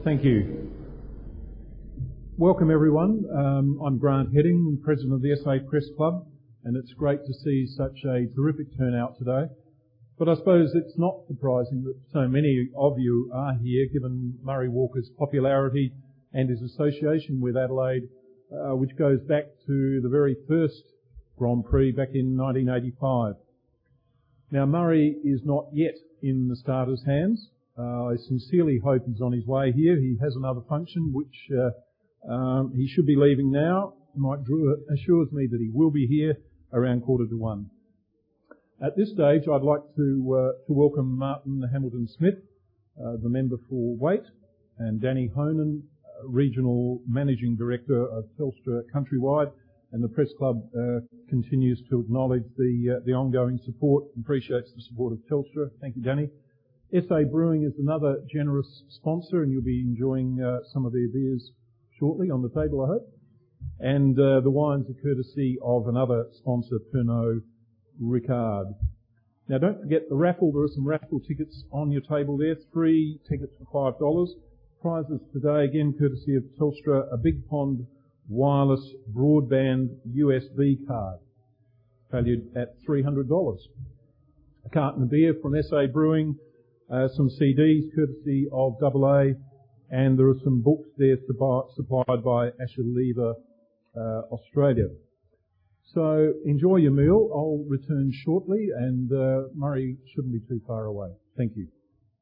Thank you. Welcome everyone. I'm Grant Heading, President of the SA Press Club, and it's great to see such a terrific turnout today. But I suppose it's not surprising that so many of you are here, given Murray Walker's popularity and his association with Adelaide, which goes back to the very first Grand Prix back in 1985. Now, Murray is not yet in the starters' hands. I sincerely hope he's on his way here. He has another function which he should be leaving now. Mike Drew assures me that he will be here around 1:15. At this stage, I'd like to welcome Martin Hamilton-Smith, the member for Waite, and Danny Honan, Regional Managing Director of Telstra Countrywide, and the Press Club continues to acknowledge the ongoing support, appreciates the support of Telstra. Thank you, Danny. SA Brewing is another generous sponsor, and you'll be enjoying some of their beers shortly on the table, I hope. And the wines are courtesy of another sponsor, Pernod Ricard. Now, don't forget the raffle. There are some raffle tickets on your table there. 3 tickets for $5. Prizes today, again, courtesy of Telstra, a Big Pond wireless broadband USB card, valued at $300. A carton of beer from SA Brewing, some CDs courtesy of AA, and there are some books there supplied by Asher Lever Australia. So enjoy your meal. I'll return shortly, and Murray shouldn't be too far away. Thank you.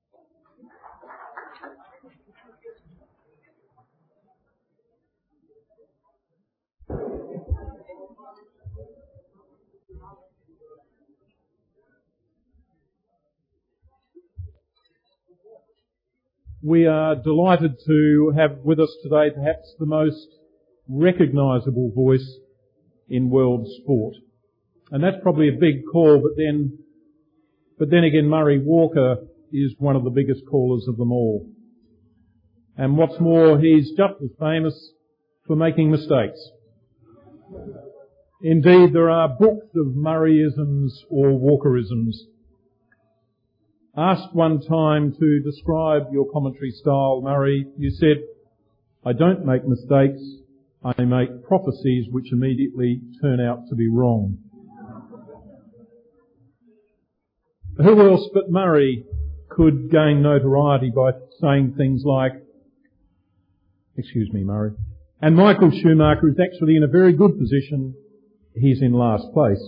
We are delighted to have with us today perhaps the most recognisable voice in world sport. And that's probably a big call, but then again, Murray Walker is one of the biggest callers of them all. And what's more, he's just as famous for making mistakes. Indeed, there are books of Murrayisms or Walkerisms. Asked one time to describe your commentary style, Murray, you said, "I don't make mistakes, I make prophecies which immediately turn out to be wrong." Who else but Murray could gain notoriety by saying things like, "Excuse me, Murray," and Michael Schumacher is actually in a very good position, he's in last place.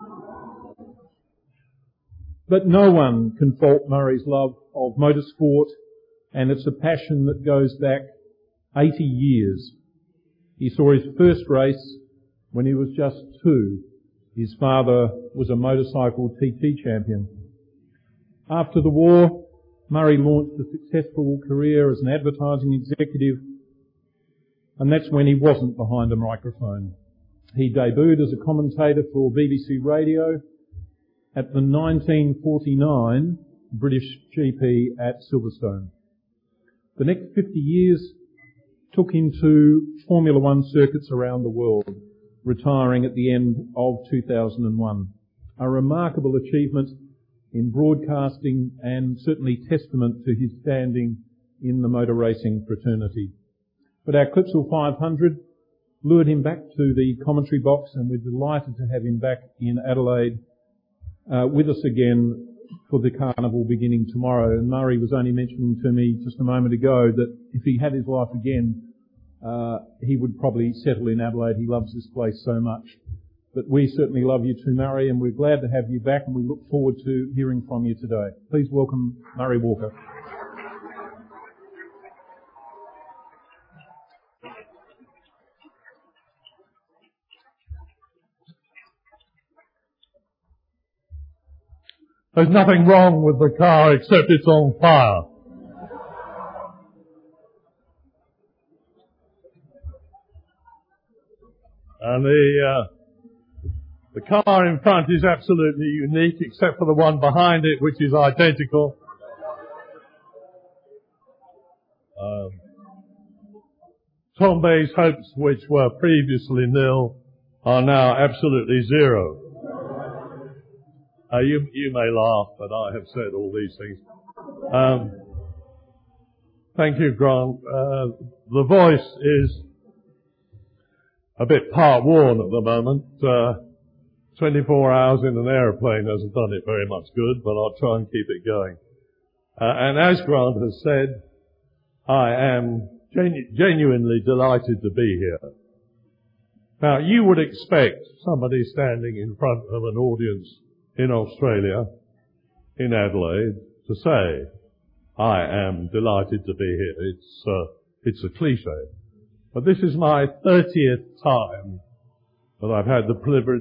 But no one can fault Murray's love of motorsport, and it's a passion that goes back 80 years. He saw his first race when he was just 2. His father was a motorcycle TT champion. After the war, Murray launched a successful career as an advertising executive, and that's when he wasn't behind a microphone. He debuted as a commentator for BBC Radio at the 1949 British GP at Silverstone. The next 50 years took him to Formula One circuits around the world, retiring at the end of 2001. A remarkable achievement in broadcasting and certainly testament to his standing in the motor racing fraternity. But our Clipsal 500 lured him back to the commentary box, and we're delighted to have him back in Adelaide with us again for the carnival beginning tomorrow. And Murray was only mentioning to me just a moment ago that if he had his life again, he would probably settle in Adelaide. He loves this place so much. But we certainly love you too, Murray, and we're glad to have you back, and we look forward to hearing from you today. Please welcome Murray Walker. There's nothing wrong with the car except it's on fire. And the car in front is absolutely unique, except for the one behind it, which is identical. Tom Bay's hopes, which were previously nil, are now absolutely zero. You may laugh, but I have said all these things. Thank you, Grant. The voice is a bit part-worn at the moment. 24 hours in an aeroplane hasn't done it very much good, but I'll try and keep it going. And as Grant has said, I am genuinely delighted to be here. Now, you would expect somebody standing in front of an audience in Australia, in Adelaide, to say, I am delighted to be here. It's a cliche. But this is my 30th time that I've had the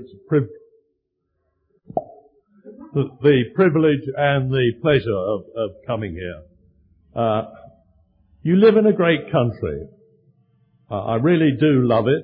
privilege and the pleasure of coming here. You live in a great country. I really do love it.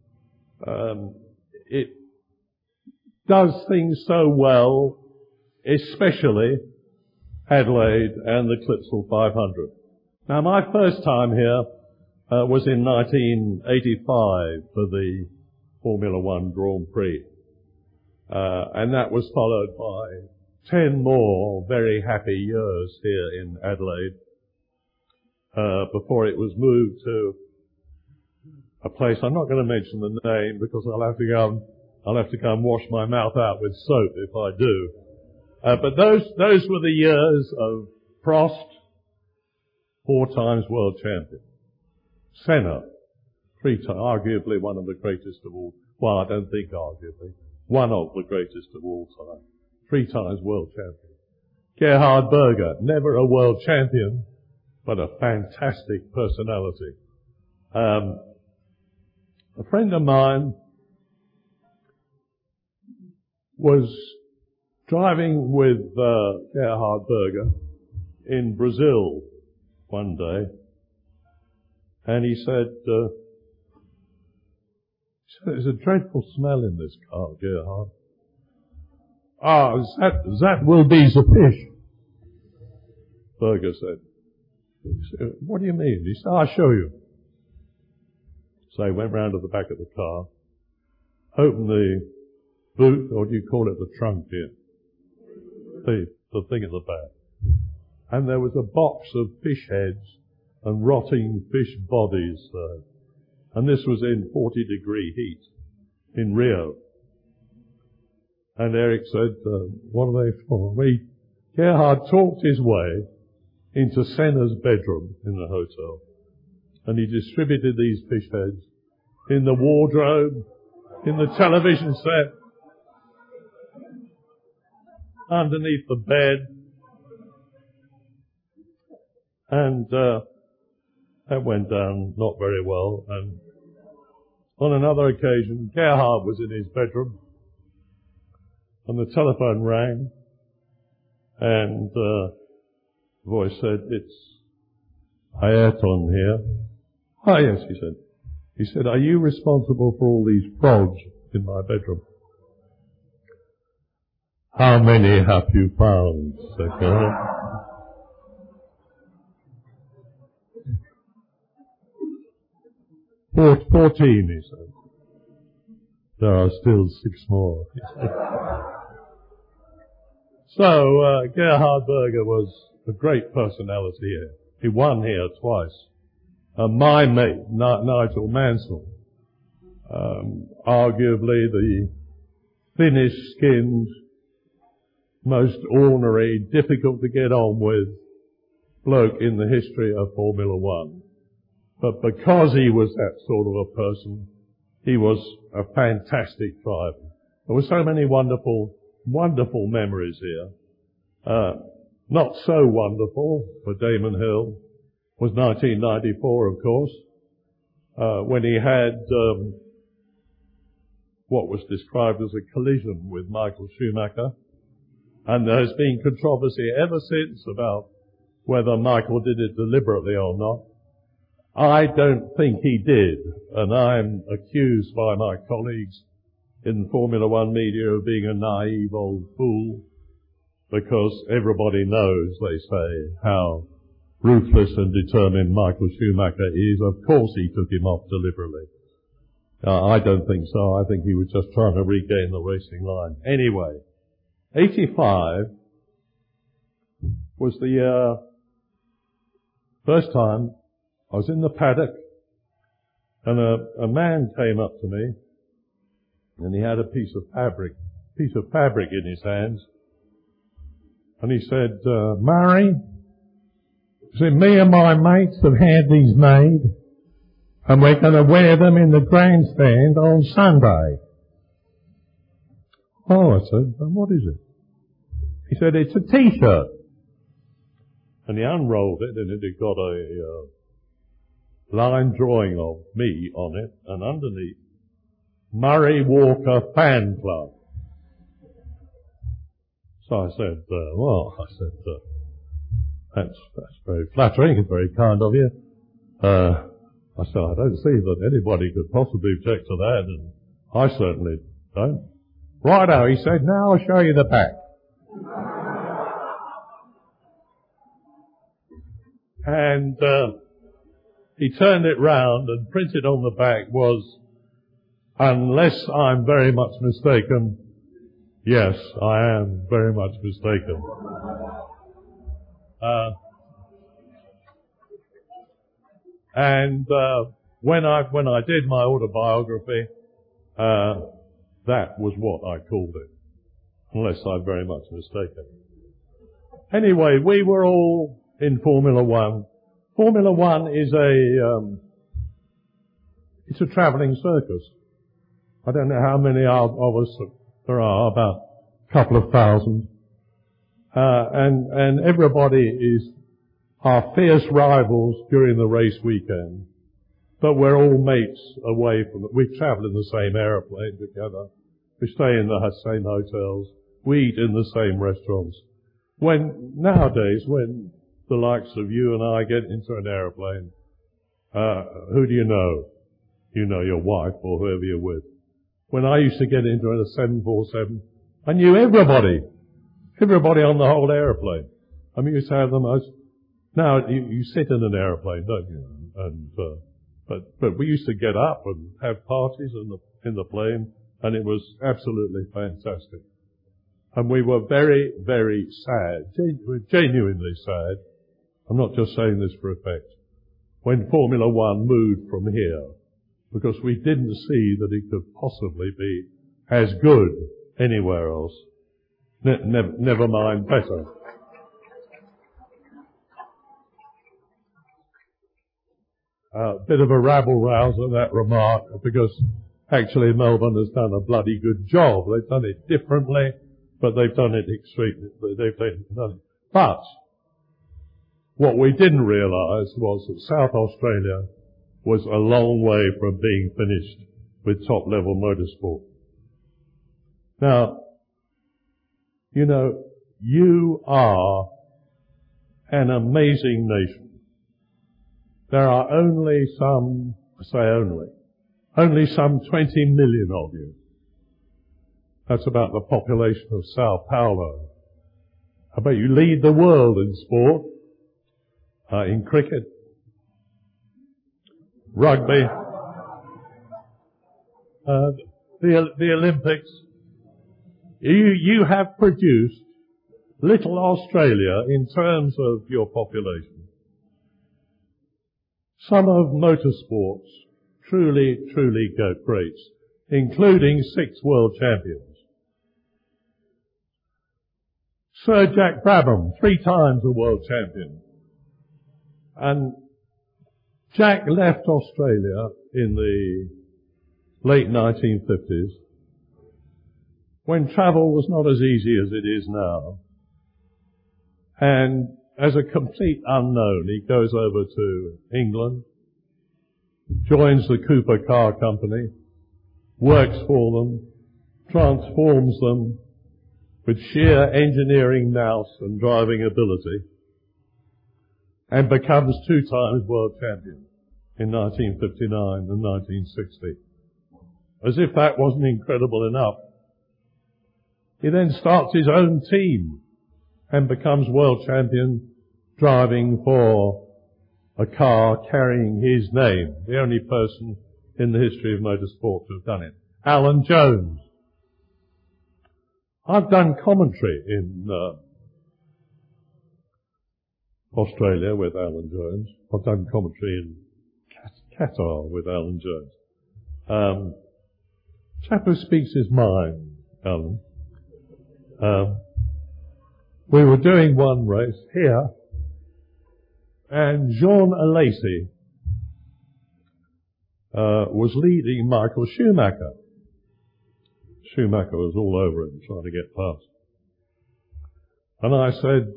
It does things so well, especially Adelaide and the Clipsal 500. Now, my first time here was in 1985 for the Formula One Grand Prix. And that was followed by 10 more very happy years here in Adelaide, before it was moved to a place, I'm not going to mention the name because I'll have to go and wash my mouth out with soap if I do. But those were the years of Prost, 4 times world champion. Senna, 3 times, arguably one of the greatest of all, well, I don't think arguably, one of the greatest of all time. 3 times world champion. Gerhard Berger, never a world champion, but a fantastic personality. A friend of mine was driving with Gerhard Berger in Brazil one day, and he said, there's a dreadful smell in this car, Gerhard. That will be the fish. Berger said, what do you mean? He said, I'll show you. So he went round to the back of the car, opened the boot, or do you call it the trunk here? The thing at the back. And there was a box of fish heads and rotting fish bodies. And this was in 40-degree heat in Rio. And Eric said, what are they for? Gerhard talked his way into Senna's bedroom in the hotel. And he distributed these fish heads in the wardrobe, in the television set, underneath the bed. And that went down not very well. And on another occasion, Gerhard was in his bedroom, and the telephone rang, and the voice said, it's Ayrton here. Oh, yes, he said. He said, are you responsible for all these frogs in my bedroom? How many have you found? Said Gerhard. 14, he said. There are still 6 more. So, Gerhard Berger was a great personality here. He won here twice. My mate, Nigel Mansell, arguably the thinnest-skinned, most ornery, difficult to get on with bloke in the history of Formula One. But because he was that sort of a person, he was a fantastic driver. There were so many wonderful, wonderful memories here. Not so wonderful for Damon Hill was 1994, of course, when he had what was described as a collision with Michael Schumacher. And there has been controversy ever since about whether Michael did it deliberately or not. I don't think he did, and I'm accused by my colleagues in Formula One media of being a naive old fool, because everybody knows, they say, how ruthless and determined Michael Schumacher is. Of course he took him off deliberately. I don't think so. I think he was just trying to regain the racing line. Anyway, 85 was the year First time, I was in the paddock, and a man came up to me, and he had a piece of fabric in his hands, and he said, Murray, me and my mates have had these made, and we're going to wear them in the grandstand on Sunday. Oh, I said, what is it? He said, it's a T-shirt. And he unrolled it, and it had got a line drawing of me on it, and underneath, Murray Walker Fan Club. So I said, that's very flattering, it's very kind of you. I said, I don't see that anybody could possibly object to that, and I certainly don't. Righto, he said, now I'll show you the back. And he turned it round, and printed on the back was, unless I'm very much mistaken, yes, I am very much mistaken. When I did my autobiography, that was what I called it, unless I'm very much mistaken. Anyway, we were all in Formula One. Formula One is it's a travelling circus. I don't know how many of us there are, about a couple of thousand. And everybody are fierce rivals during the race weekend. But we're all mates away from it. We travel in the same aeroplane together. We stay in the same hotels. We eat in the same restaurants. Nowadays, when the likes of you and I get into an aeroplane, who do you know? You know your wife or whoever you're with. When I used to get into a 747, I knew everybody on the whole aeroplane. I mean, you used to have the most. Now you sit in an aeroplane, don't you? And but we used to get up and have parties in the plane, and it was absolutely fantastic. And we were very, very sad, genuinely sad. I'm not just saying this for effect. When Formula One moved from here, because we didn't see that it could possibly be as good anywhere else. Never mind better. Bit of a rabble-rouser, that remark, because actually Melbourne has done a bloody good job. They've done it differently, but they've done it extremely. But what we didn't realise was that South Australia was a long way from being finished with top-level motorsport. Now, you know, you are an amazing nation. There are only some 20 million of you. That's about the population of Sao Paulo. I bet you lead the world in sport, in cricket, rugby, the Olympics. You have produced little Australia in terms of your population. Some of motorsports truly greats, including 6 world champions. Sir Jack Brabham, 3 times a world champion. And Jack left Australia in the late 1950s when travel was not as easy as it is now. And as a complete unknown, he goes over to England, joins the Cooper Car Company, works for them, transforms them with sheer engineering nous and driving ability, and becomes 2 times world champion in 1959 and 1960. As if that wasn't incredible enough, he then starts his own team and becomes world champion driving for a car carrying his name, the only person in the history of motorsport to have done it. Alan Jones. I've done commentary in Australia with Alan Jones. I've done commentary in Qatar with Alan Jones. Chap who speaks his mind, Alan. We were doing one race here, and Jean Alesi was leading Michael Schumacher. Schumacher was all over him, trying to get past. And I said,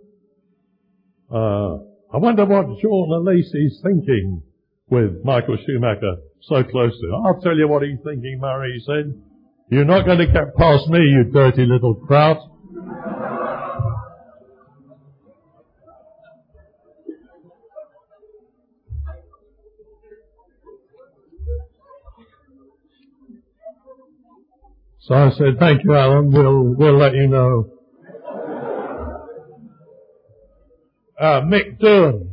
I wonder what Jean Alesi's thinking with Michael Schumacher so close to him. I'll tell you what he's thinking, Murray, he said. You're not going to get past me, you dirty little kraut. So I said, thank you, Alan. We'll let you know. Mick Doohan.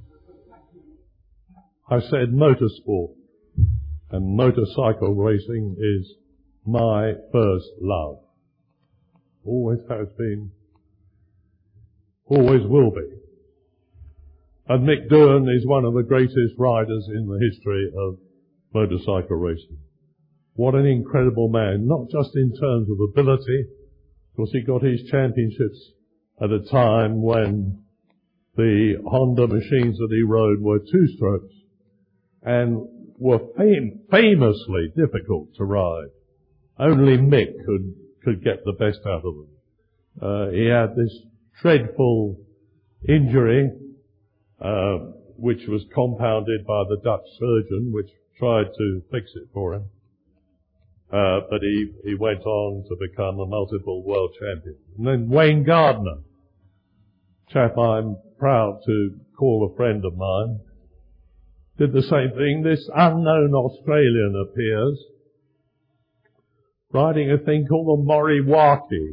I said motorsport and motorcycle racing is my first love. Always has been, always will be. And Mick Doohan is one of the greatest riders in the history of motorcycle racing. What an incredible man, not just in terms of ability, because he got his championships at a time when the Honda machines that he rode were two-strokes and were famously difficult to ride. Only Mick could get the best out of them. He had this dreadful injury, which was compounded by the Dutch surgeon, which tried to fix it for him. But he went on to become a multiple world champion. And then Wayne Gardner, chap I'm proud to call a friend of mine, did the same thing. This unknown Australian appears, riding a thing called the Moriwaki,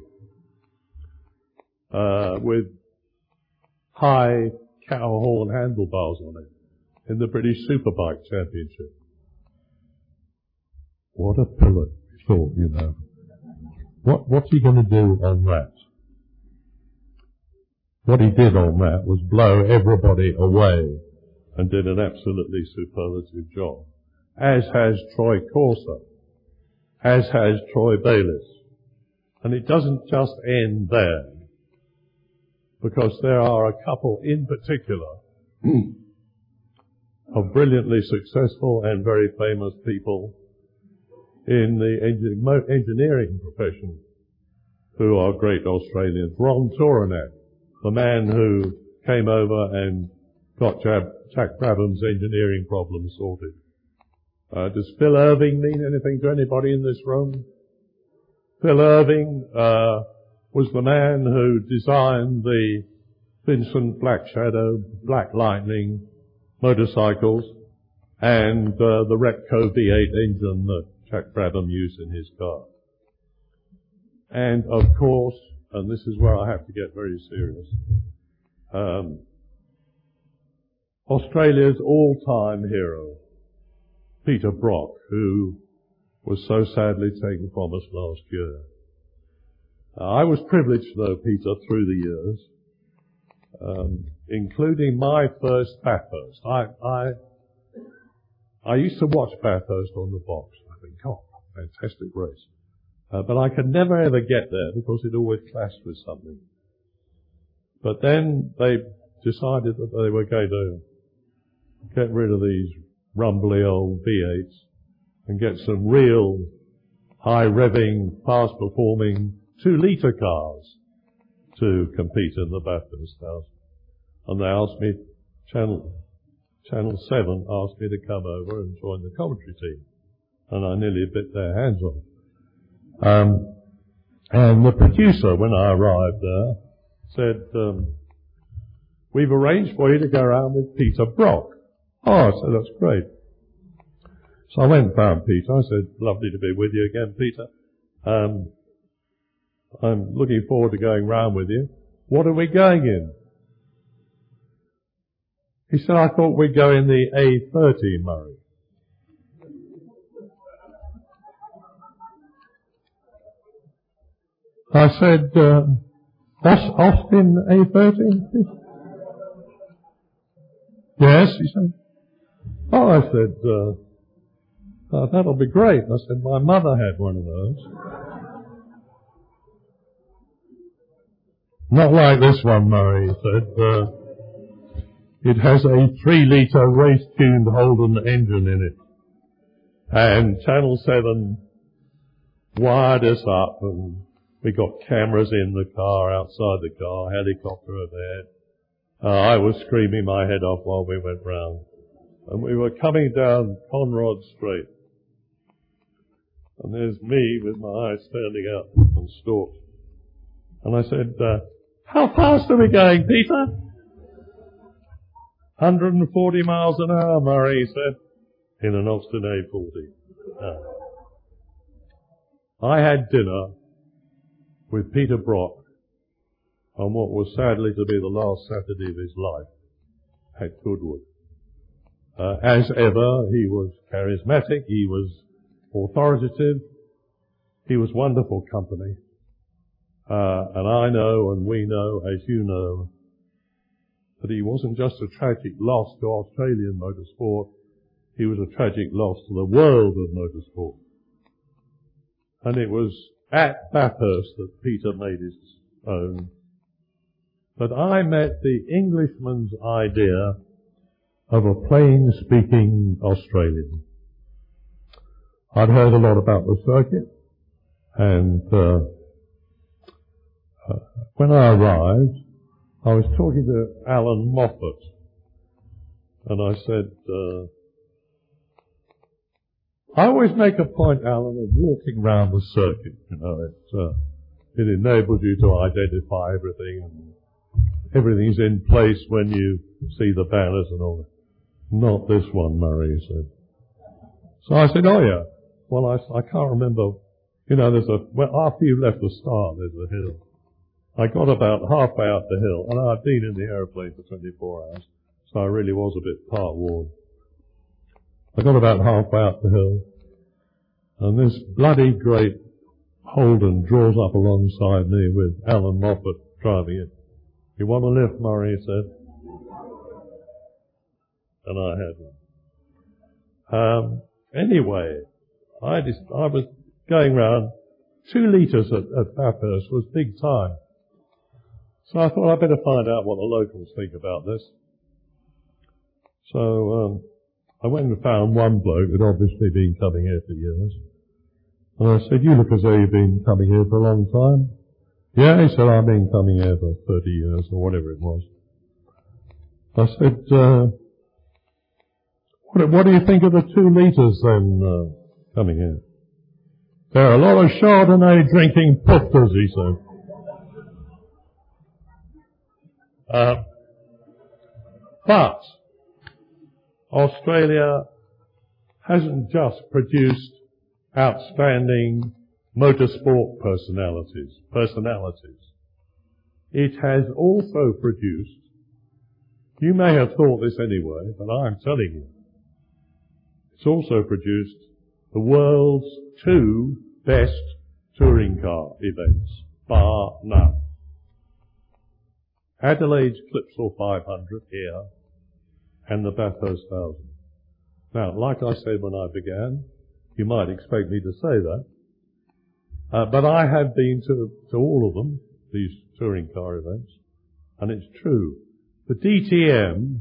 with high cow horn handlebars on it, in the British Superbike Championship. What a pillar, he thought, you know. What's he going to do on that? What he did on that was blow everybody away and did an absolutely superlative job. As has Troy Corser. As has Troy Bayliss. And it doesn't just end there. Because there are a couple in particular of brilliantly successful and very famous people in the engineering profession who are great Australians. Ron Toranak, the man who came over and got Jack Brabham's engineering problems sorted. Does Phil Irving mean anything to anybody in this room? Phil Irving was the man who designed the Vincent Black Shadow, Black Lightning motorcycles and the Repco V8 engine that Jack Brabham used in his car. And of course, and this is where I have to get very serious, Australia's all-time hero, Peter Brock, who was so sadly taken from us last year. I was privileged to know Peter through the years, including my first Bathurst. I used to watch Bathurst on the box. I think, oh, fantastic race. But I could never ever get there because it always clashed with something. But then they decided that they were going to get rid of these rumbly old V8s and get some real high-revving, fast-performing 2-litre cars to compete in the Bathurst House. And they asked me, Channel 7 asked me to come over and join the commentary team. And I nearly bit their hands off. And the producer, when I arrived there, said, we've arranged for you to go around with Peter Brock. Oh, I said, that's great. So I went and found Peter. I said, lovely to be with you again, Peter. I'm looking forward to going round with you. What are we going in? He said, I thought we'd go in the A30, Murray. I said, Austin A30? Yes, he said. Oh, I said, that'll be great. I said, my mother had one of those. Not like this one, Murray, he said. It has a 3-litre race-tuned Holden engine in it. And Channel 7 wired us up, and we got cameras in the car, outside the car, helicopter overhead. I was screaming my head off while we went round. And we were coming down Conrod Street. And there's me with my eyes standing up and stalked. And I said, how fast are we going, Peter? 140 miles an hour, Murray, he said, in an Austin A40. I had dinner with Peter Brock on what was sadly to be the last Saturday of his life at Goodwood. As ever, he was charismatic, he was authoritative, he was wonderful company. And I know, and we know, as you know, that he wasn't just a tragic loss to Australian motorsport, he was a tragic loss to the world of motorsport. And it was at Bathurst that Peter made his own. But I met the Englishman's idea of a plain-speaking Australian. I'd heard a lot about the circuit, and when I arrived, I was talking to Alan Moffat, and I said, I always make a point, Alan, of walking round the circuit. You know, it enables you to identify everything, and everything's in place when you see the banners and all that. Not this one, Murray, he said. So I said, oh yeah. Well, I can't remember. You know, after you left the start, there's a hill. I got about halfway up the hill, and I'd been in the aeroplane for 24 hours, so I really was a bit part-worn. I got about halfway up the hill, and this bloody great Holden draws up alongside me with Alan Moffat driving it. You want a lift, Murray, he said. And I had one. Anyway, I was going round. 2 litres at Bathurst was big time. So I thought I'd better find out what the locals think about this. So I went and found one bloke who'd obviously been coming here for years. And I said, you look as though you've been coming here for a long time. Yeah, he said, I've been coming here for 30 years or whatever it was. I said, what do you think of the 2 litres then coming here? There are a lot of Chardonnay drinking pufters, he said. But Australia hasn't just produced outstanding motorsport personalities. It has also produced, you may have thought this anyway, but I'm telling you, it's also produced the world's 2 best touring car events, bar none. Adelaide's Clipsal 500 here, and the Bathurst 1000. Now, like I said when I began, you might expect me to say that, but I have been to all of them, these touring car events, and it's true. The DTM,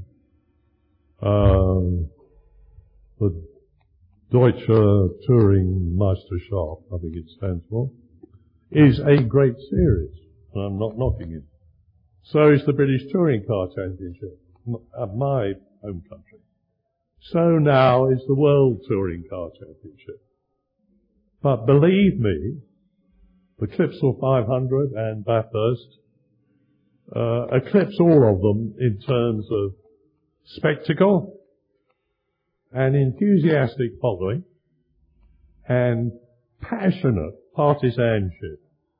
the Deutsche Touring Meisterschaft, I think it stands for, is a great series, and I'm not knocking it. So is the British Touring Car Championship, my home country. So now is the World Touring Car Championship. But believe me, the Clipsal 500 and Bathurst eclipse all of them in terms of spectacle and enthusiastic following and passionate partisanship.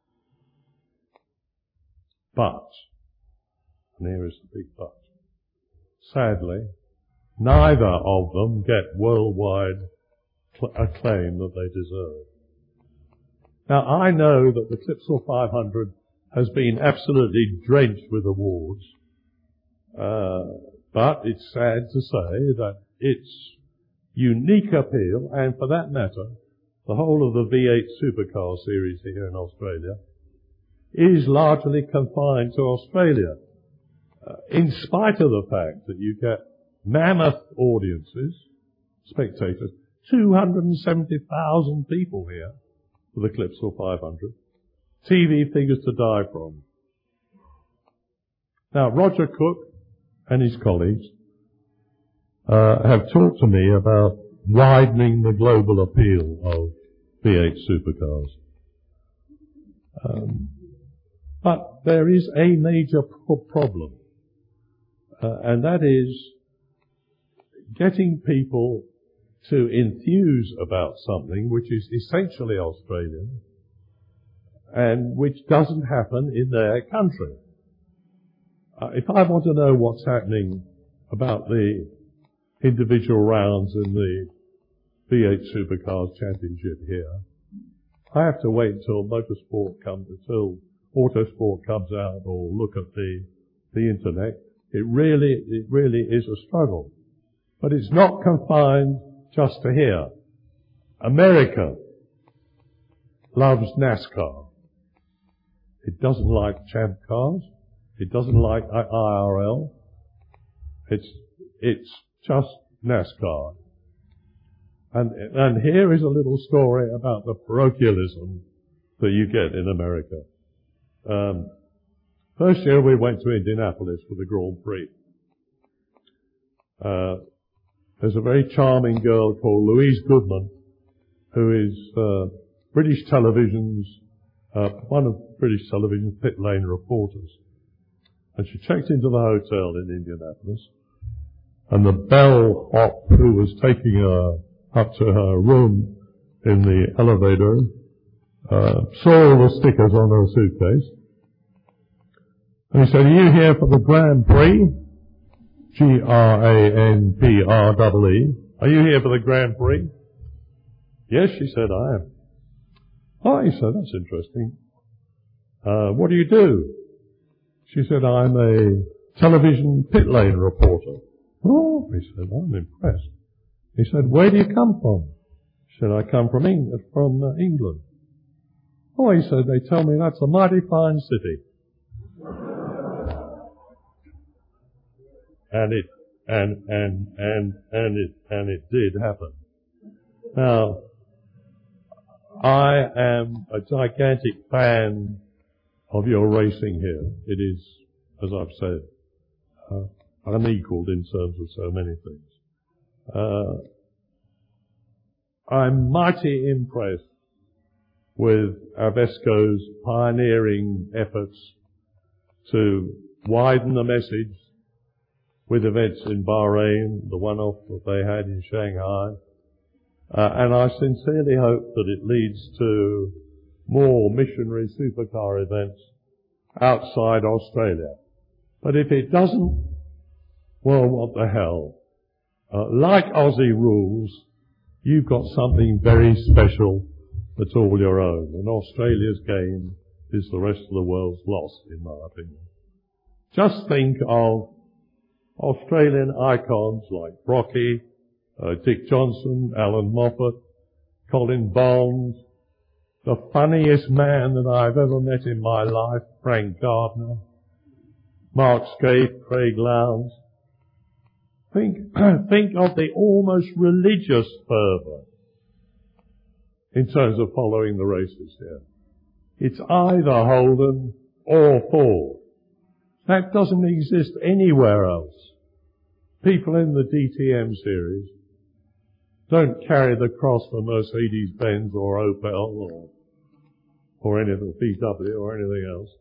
But, and here is the big but, sadly, neither of them get worldwide acclaim that they deserve. Now, I know that the Clipsal 500 has been absolutely drenched with awards. But it's sad to say that its unique appeal, and for that matter, the whole of the V8 supercar series here in Australia, is largely confined to Australia, in spite of the fact that you get mammoth audiences, spectators, 270,000 people here for the Clipsal 500, TV figures to die from. Now, Roger Cook and his colleagues have talked to me about widening the global appeal of V8 supercars. But there is a major problem, and that is getting people to enthuse about something which is essentially Australian and which doesn't happen in their country. If I want to know what's happening about the individual rounds in the V8 Supercars Championship here, I have to wait until Autosport comes out or look at the internet. It really is a struggle. But it's not confined just to here. America loves NASCAR. It doesn't like champ cars. It doesn't like IRL. It's just NASCAR. And here is a little story about the parochialism that you get in America. First year we went to Indianapolis for the Grand Prix. There's a very charming girl called Louise Goodman, who is British Television's, one of British Television's pit lane reporters. And she checked into the hotel in Indianapolis, and the bellhop who was taking her up to her room in the elevator saw all the stickers on her suitcase. And he said, "Are you here for the Grand Prix?" Granpree. "Are you here for the Grand Prix?" "Yes," she said, "I am." "Oh," he said, "that's interesting. What do you do?" She said, "I'm a television pit lane reporter." "Oh," he said, "I'm impressed." He said, "Where do you come from?" She said, "I come from England. "Oh," he said, "they tell me that's a mighty fine city." And it did happen. Now, I am a gigantic fan of your racing here. It is, as I've said, unequaled in terms of so many things. I'm mighty impressed with Avesco's pioneering efforts to widen the message with events in Bahrain, the one-off that they had in Shanghai. And I sincerely hope that it leads to more missionary supercar events outside Australia. But if it doesn't, well, what the hell? Like Aussie rules, you've got something very special that's all your own. And Australia's gain is the rest of the world's loss, in my opinion. Just think of Australian icons like Brocky, Dick Johnson, Alan Moffat, Colin Barnes, the funniest man that I've ever met in my life, Frank Gardner, Mark Skaife, Craig Lowndes. Think of the almost religious fervour in terms of following the races here. It's either Holden or Ford. That doesn't exist anywhere else. People in the DTM series don't carry the cross for Mercedes-Benz or Opel or anything, VW or anything else.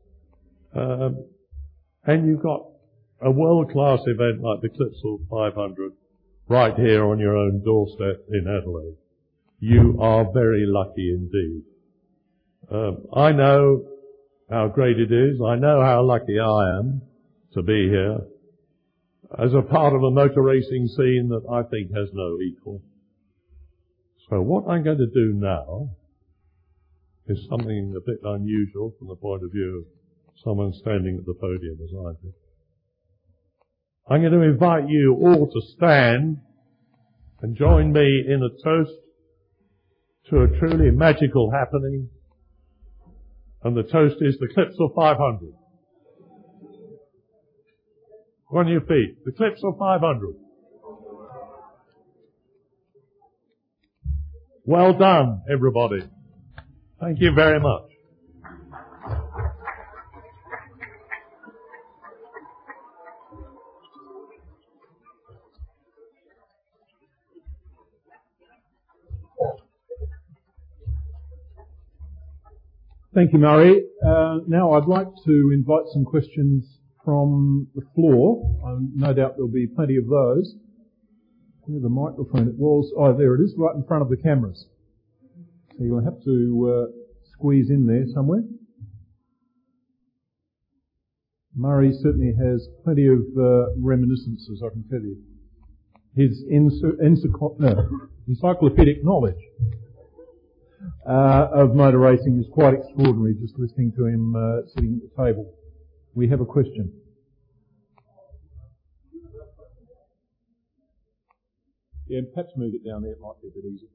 And you've got a world-class event like the Clipsal 500 right here on your own doorstep in Adelaide. You are very lucky indeed. I know how great it is. I know how lucky I am to be here as a part of a motor racing scene that I think has no equal. So what I'm going to do now is something a bit unusual from the point of view of someone standing at the podium as I do. I'm going to invite you all to stand and join me in a toast to a truly magical happening. And the toast is the Clipsal 500. On your feet. The Clipsal 500. Well done, everybody. Thank you very much. Thank you, Murray. Now I'd like to invite some questions from the floor. No doubt there'll be plenty of those. Where's the microphone? It was, there it is, right in front of the cameras. So you'll have to squeeze in there somewhere. Murray certainly has plenty of reminiscences, I can tell you. His encyclopedic knowledge of motor racing is quite extraordinary, just listening to him sitting at the table. We have a question. Yeah, perhaps move it down there, it might be a bit easier.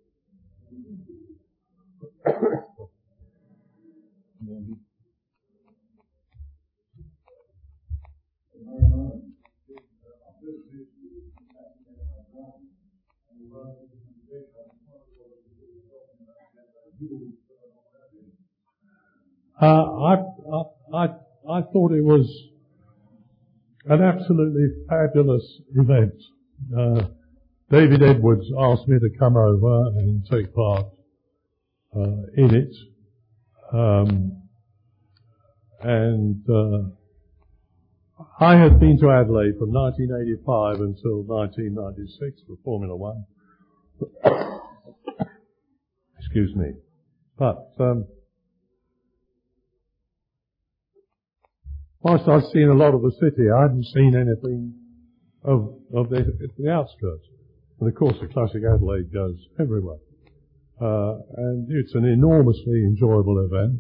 I thought it was an absolutely fabulous event. David Edwards asked me to come over and take part in it. I had been to Adelaide from 1985 until 1996 for Formula One. Excuse me. But whilst I've seen a lot of the city, I hadn't seen anything of the outskirts. And of course the Classic Adelaide goes everywhere. And it's an enormously enjoyable event.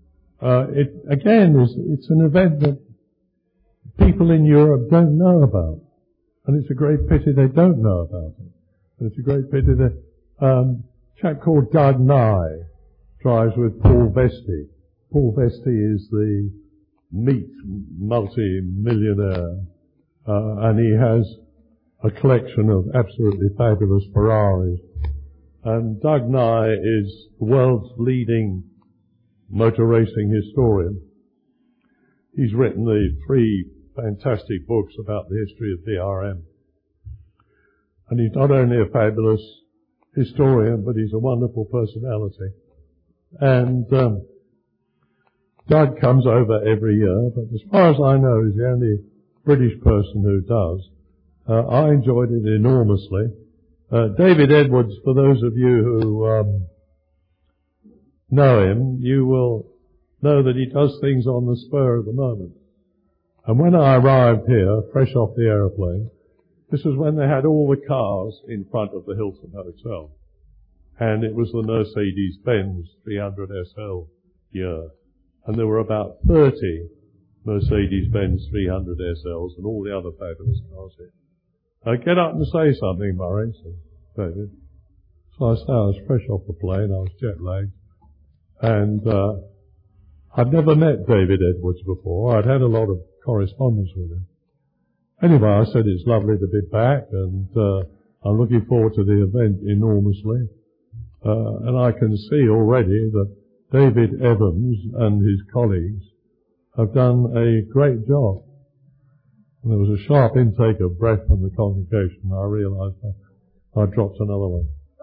It's an event that people in Europe don't know about. And it's a great pity they don't know about it. And it's a great pity that a chap called Doug Nye drives with Paul Vesti. Paul Vesti is the meat multi-millionaire, and he has a collection of absolutely fabulous Ferraris. And Doug Nye is the world's leading motor racing historian. He's written the 3 fantastic books about the history of DRM. And he's not only a fabulous historian, but he's a wonderful personality. And Doug comes over every year, but as far as I know, he's the only British person who does. I enjoyed it enormously. David Edwards, for those of you who know him, you will know that he does things on the spur of the moment. And when I arrived here, fresh off the aeroplane, this was when they had all the cars in front of the Hilton Hotel. And it was the Mercedes-Benz 300 SL year. And there were about 30 Mercedes-Benz 300 SLs and all the other fabulous cars here. Get up and say something, Murray, said David. So I said, I was fresh off the plane, I was jet lagged. And I'd never met David Edwards before. I'd had a lot of correspondence with him. Anyway, I said it's lovely to be back, and I'm looking forward to the event enormously. And I can see already that David Evans and his colleagues have done a great job. And there was a sharp intake of breath from the congregation. I realised I dropped another one.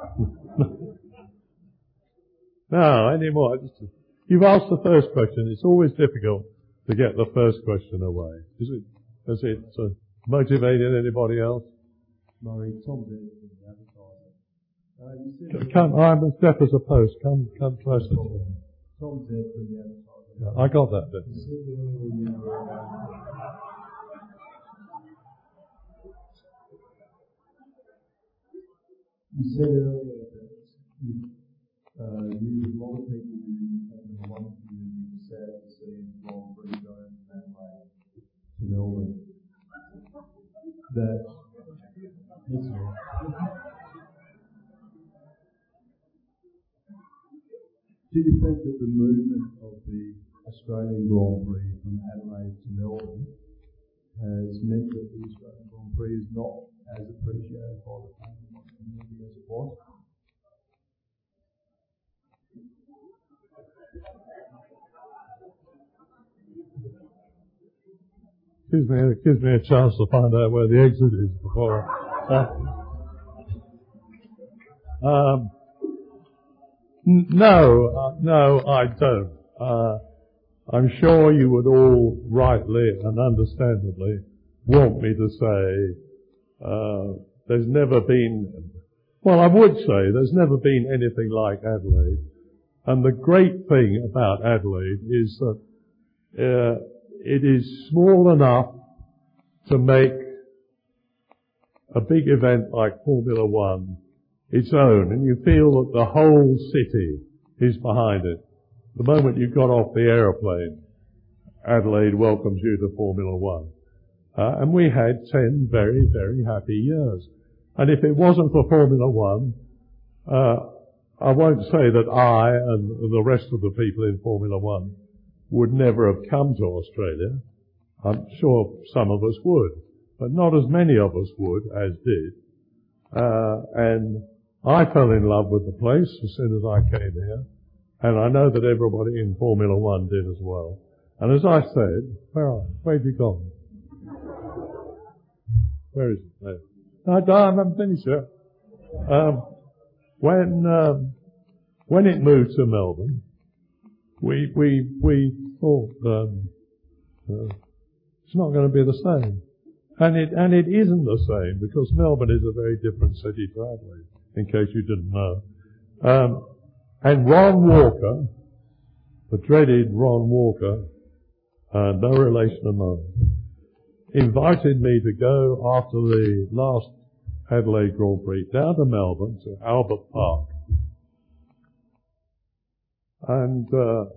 Now, any more? You've asked the first question. It's always difficult to get the first question away. Has it motivated anybody else? Murray, Tom did from the advertiser. Come, I'm as deaf as a post. Come closer to me. Tom did from the advertiser. Yeah, I got that bit. You said earlier that you a lot of people in the one community were sad to see Grand Prix going from Adelaide to Melbourne. Do you think that the movement of the Australian Grand Prix from Adelaide to Melbourne has meant that the Australian Grand Prix is not as appreciated by the community as it was? It gives me a chance to find out where the exit is before. No, I don't. I'm sure you would all rightly and understandably want me to say there's never been, well, I would say there's never been anything like Adelaide. And the great thing about Adelaide is that it is small enough to make a big event like Formula One its own, and you feel that the whole city is behind it. The moment you got off the aeroplane, Adelaide welcomes you to Formula One. And we had 10 very, very happy years. And if it wasn't for Formula One, I won't say that I and the rest of the people in Formula One would never have come to Australia. I'm sure some of us would, but not as many of us would as did. And I fell in love with the place as soon as I came here, and I know that everybody in Formula One did as well. And as I said, where have you gone? Where is it? There. No, I haven't finished yet. When it moved to Melbourne, we thought it's not going to be the same, and it isn't the same, because Melbourne is a very different city to Adelaide, in case you didn't know. And Ron Walker, the dreaded Ron Walker, no relation of mine, invited me to go after the last Adelaide Grand Prix down to Melbourne to Albert Park. And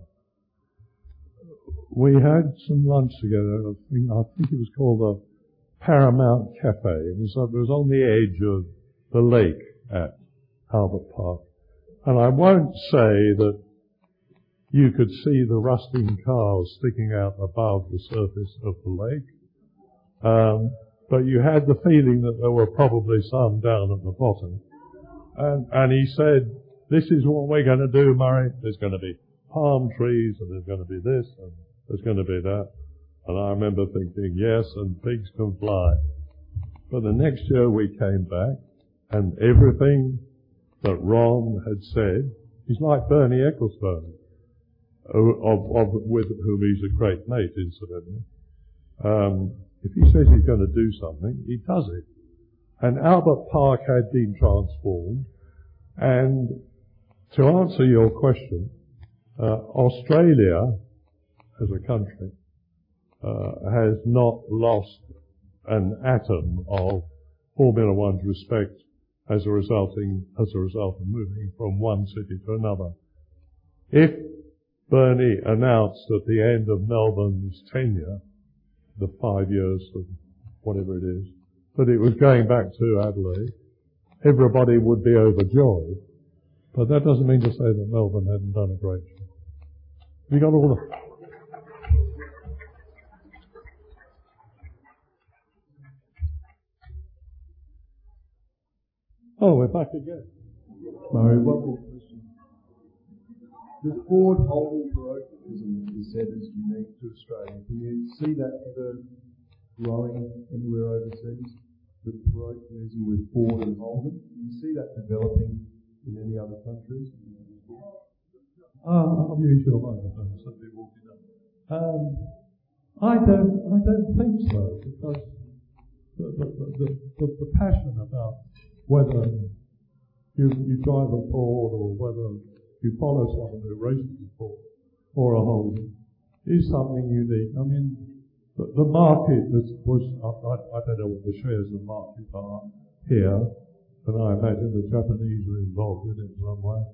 we had some lunch together. I think it was called the Paramount Cafe. It was on the edge of the lake at Albert Park. And I won't say that you could see the rusting cars sticking out above the surface of the lake, but you had the feeling that there were probably some down at the bottom. And he said, "This is what we're going to do, Murray. There's going to be palm trees, and there's going to be this, and there's going to be that." And I remember thinking, yes, and pigs can fly. But the next year we came back, and everything that Ron had said, he's like Bernie Ecclestone, with whom he's a great mate, incidentally. If he says he's going to do something, he does it. And Albert Park had been transformed. And to answer your question, Australia, as a country, has not lost an atom of Formula One's respect as a result of moving from one city to another. If Bernie announced at the end of Melbourne's tenure, the 5 years of whatever it is, that it was going back to Adelaide, everybody would be overjoyed. But that doesn't mean to say that Melbourne hadn't done a great job. Have you got all the... Oh, we're back again. Murray, one more question. The Ford holding parochialism is said as unique to Australia. Can you see that ever growing anywhere overseas? The parochialism with Ford and Holden? Do you see that developing in any other countries? I'll use your microphone, somebody walking up. I don't think so, because the passion about whether you drive a Ford or whether you follow someone who races a Ford or a Holden is something unique. I mean, the market was I don't know what the shares of the market are here, but I imagine the Japanese were involved in it in some way.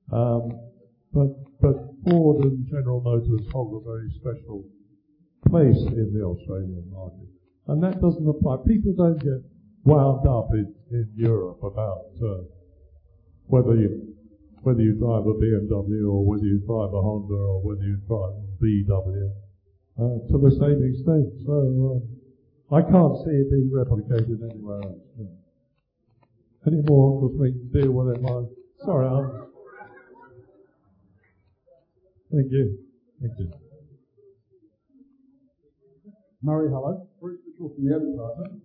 But Ford and General Motors hold a very special place in the Australian market. And that doesn't apply. People don't get wound up in Europe about whether whether you drive a BMW or whether you drive a Honda or whether you drive a VW, to the same extent. So I can't see it being replicated anywhere else. No. Any more? Because we can deal with it. Sorry, Alan. Thank you. Thank you. Murray, hello. Bruce Mitchell from the Advertiser.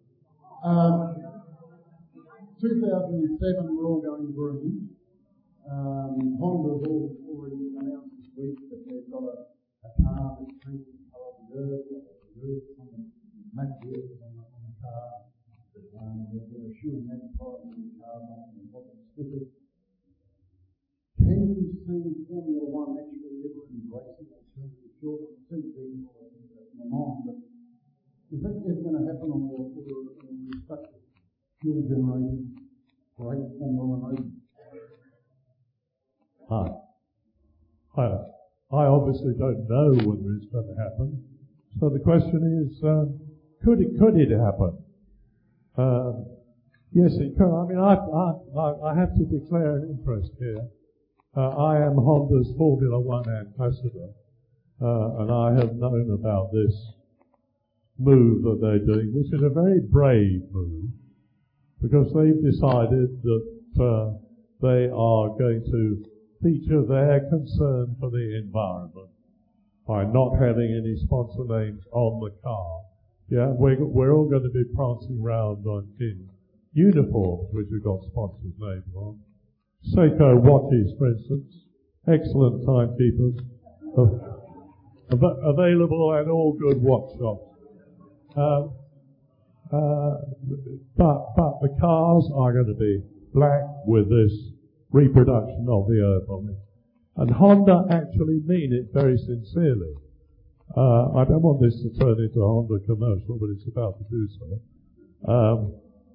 2007, we're all going green. Honda's already announced this week that they've got a car that's painted the colour of the earth, on the matte earth on the car. They're assuring advertising on the car, and what stickers. Can you see Formula One actually ever embracing alternative fuel? I see these in my mind, but is that ever going to happen on a respective fuel generated great Formula One? I obviously don't know whether it's going to happen. So the question is, could it happen? Yes, it could. I mean, I have to declare an interest here. I am Honda's Formula One ambassador, and I have known about this move that they're doing, which is a very brave move, because they've decided that they are going to feature their concern for the environment by not having any sponsor names on the car. Yeah, we're all going to be prancing around in uniforms which have got sponsors' names on. Seiko watches, for instance, excellent timekeepers, available at all good watch shops. But the cars are going to be black with this reproduction of the earth on it. And Honda actually mean it very sincerely. I don't want this to turn into a Honda commercial, but it's about to do so.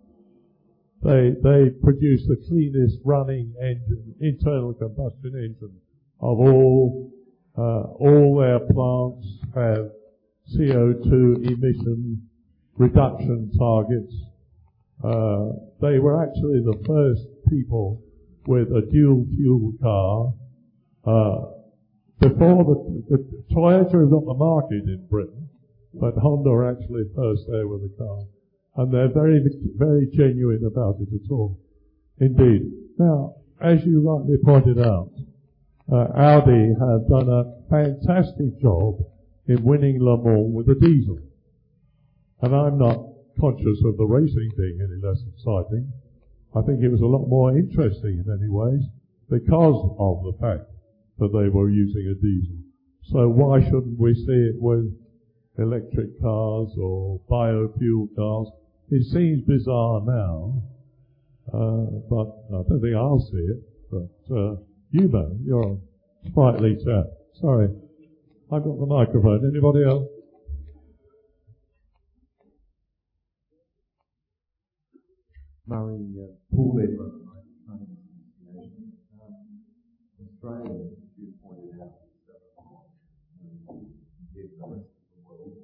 They produce the cleanest running engine, internal combustion engine of all. All their plants have CO2 emission reduction targets. They were actually the first people with a dual fuel car. Before the Toyota was on the market in Britain, but Honda are actually first there with the car. And they're very, very genuine about it at all. Indeed. Now, as you rightly pointed out, Audi have done a fantastic job in winning Le Mans with a diesel. And I'm not conscious of the racing being any less exciting. I think it was a lot more interesting in many ways because of the fact that they were using a diesel. So why shouldn't we see it with electric cars or biofuel cars? It seems bizarre now, but I don't think I'll see it. But you may. You're a sprightly chap. Sorry. I've got the microphone. Anybody else? Murray, Paul Edmund, Australia, as you pointed out, compared to the rest of the world,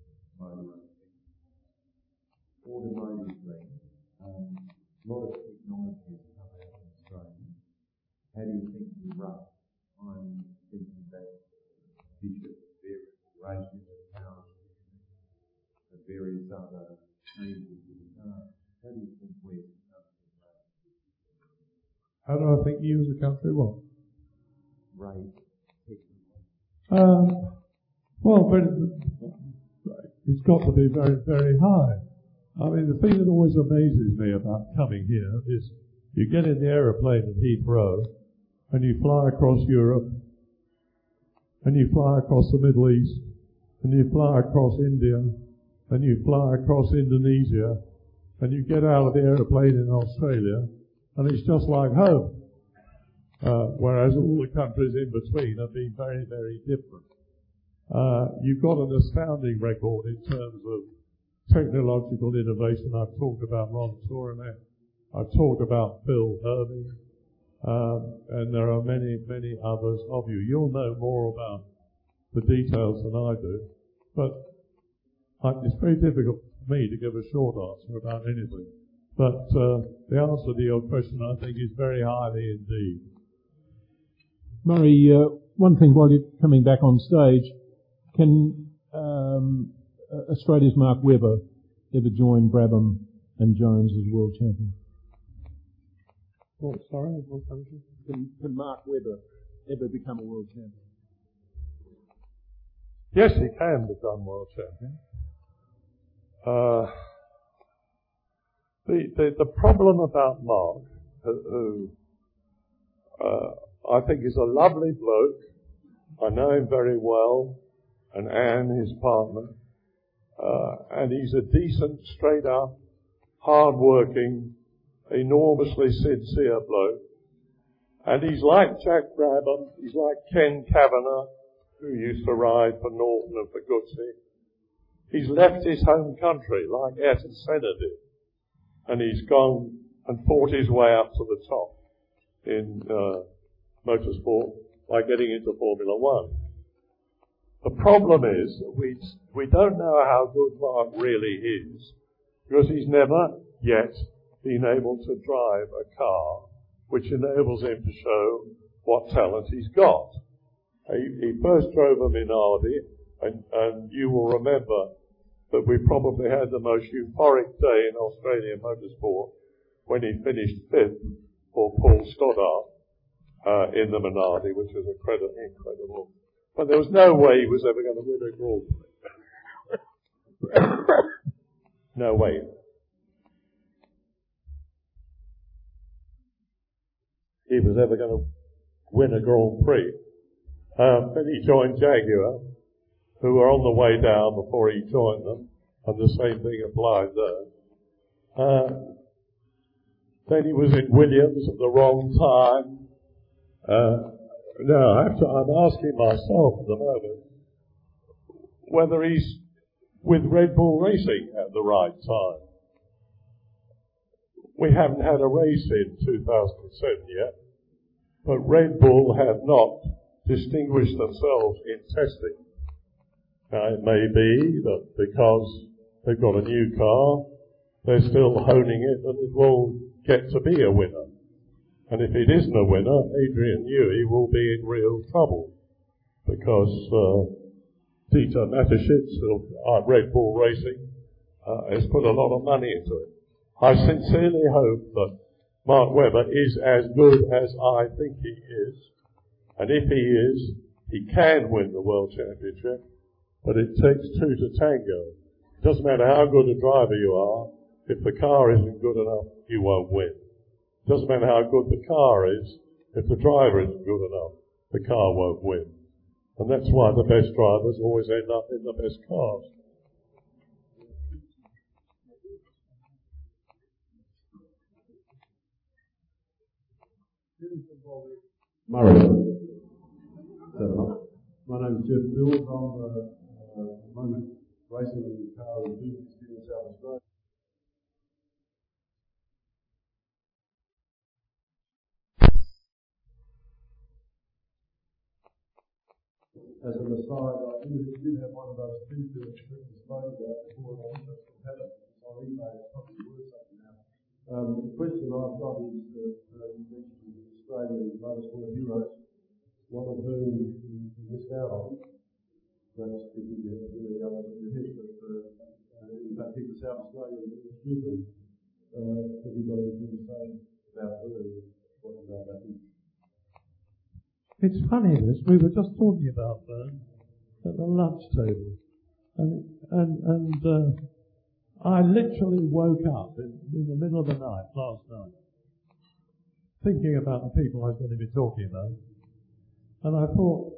automotively, a lot of technology has come out in Australia. How do you think we run? I'm thinking that Bishop, various ratios of power, and various other changes to the car. How do you think we as a country rate? How do I think you as a country what? Rate well, but it's got to be very, very high. I mean, the thing that always amazes me about coming here is you get in the aeroplane at Heathrow and you fly across Europe and you fly across the Middle East and you fly across India and you fly across Indonesia and you get out of the aeroplane in Australia and it's just like home. Whereas all the countries in between have been very, very different. You've got an astounding record in terms of technological innovation. I've talked about Ron Toranek. I've talked about Phil Irving. And there are many, many others of you. You'll know more about the details than I do. But it's very difficult for me to give a short answer about anything. But the answer to your question, I think, is very highly indeed. Murray, one thing while you're coming back on stage, can Australia's Mark Webber ever join Brabham and Jones as world champion? Oh, sorry? Can Mark Webber ever become a world champion? Yes, he can become world champion. The problem about Mark, who I think is a lovely bloke, I know him very well, and Anne, his partner, and he's a decent, straight up, hard-working, enormously sincere bloke. And he's like Jack Brabham, he's like Ken Kavanagh, who used to ride for Norton and for Goodsey. He's left his home country like Ayrton Senna did, and he's gone and fought his way up to the top in motorsport by getting into Formula One. The problem is that we don't know how good Mark really is, because he's never yet been able to drive a car which enables him to show what talent he's got. He first drove a Minardi, and you will remember that we probably had the most euphoric day in Australian motorsport when he finished fifth for Paul Stoddart in the Minardi, which was incredible. But there was no way he was ever going to win a Grand Prix. No way. He was ever going to win a Grand Prix. Then he joined Jaguar, who were on the way down before he joined them, and the same thing applied there. Then he was in Williams at the wrong time. Now, I'm asking myself at the moment whether he's with Red Bull Racing at the right time. We haven't had a race in 2007 yet, but Red Bull have not distinguished themselves in testing. Now, it may be that because they've got a new car, they're still honing it and it will get to be a winner. And if it isn't a winner, Adrian Newey will be in real trouble, because Dieter Mateschitz of Red Bull Racing has put a lot of money into it. I sincerely hope that Mark Webber is as good as I think he is, and if he is, he can win the World Championship, but it takes two to tango. It doesn't matter how good a driver you are, if the car isn't good enough, you won't win. It doesn't matter how good the car is, if the driver isn't good enough, the car won't win. And that's why the best drivers always end up in the best cars. Murray. My name is Jeff Mills. I'm at the moment racing in the car in South Australia. As an aside, I did have one of those t-shirts that was spoke about before, and I wish I still had it. It's on eBay, it's probably worth something now. The question I've got is that you mentioned Australian motorsport heroes, one of whom you missed out on, perhaps because you have really others in your head, but in fact, he was South Australian Super. Have you got anything to say about her and what about that? It's funny this, we were just talking about that at the lunch table, and I literally woke up in the middle of the night last night thinking about the people I was going to be talking about, and I thought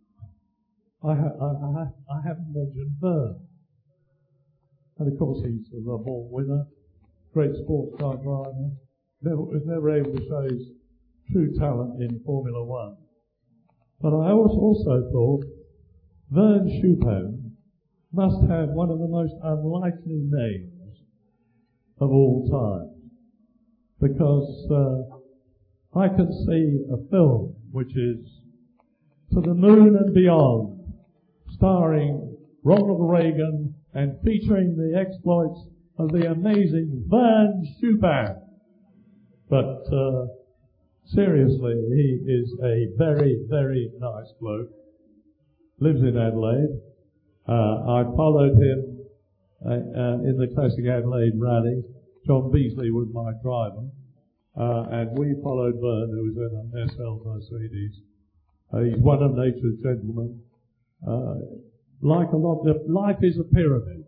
I haven't mentioned Vern, and of course he's a Le Mans winner, great sports car driver, was never able to show his true talent in Formula One. But I also thought Vern Schuppan must have one of the most unlikely names of all time, because I can see a film which is To the Moon and Beyond, starring Ronald Reagan and featuring the exploits of the amazing Vern Schuppan. But Seriously, he is a very, very nice bloke. Lives in Adelaide. I followed him in the Classic Adelaide Rally. John Beasley was my driver. And we followed Vern, who was in an SL Mercedes. He's one of nature's gentlemen. Like a lot, life is a pyramid.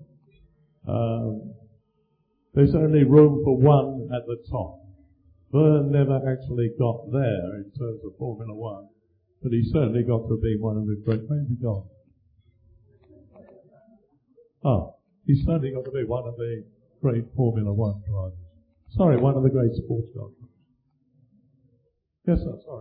There's only room for one at the top. Vern never actually got there in terms of Formula One, but he certainly got to be one of the great. Where's he gone? Oh, he certainly got to be one of the great Formula One drivers. Sorry, one of the great sports cars. Yes, sir, sorry.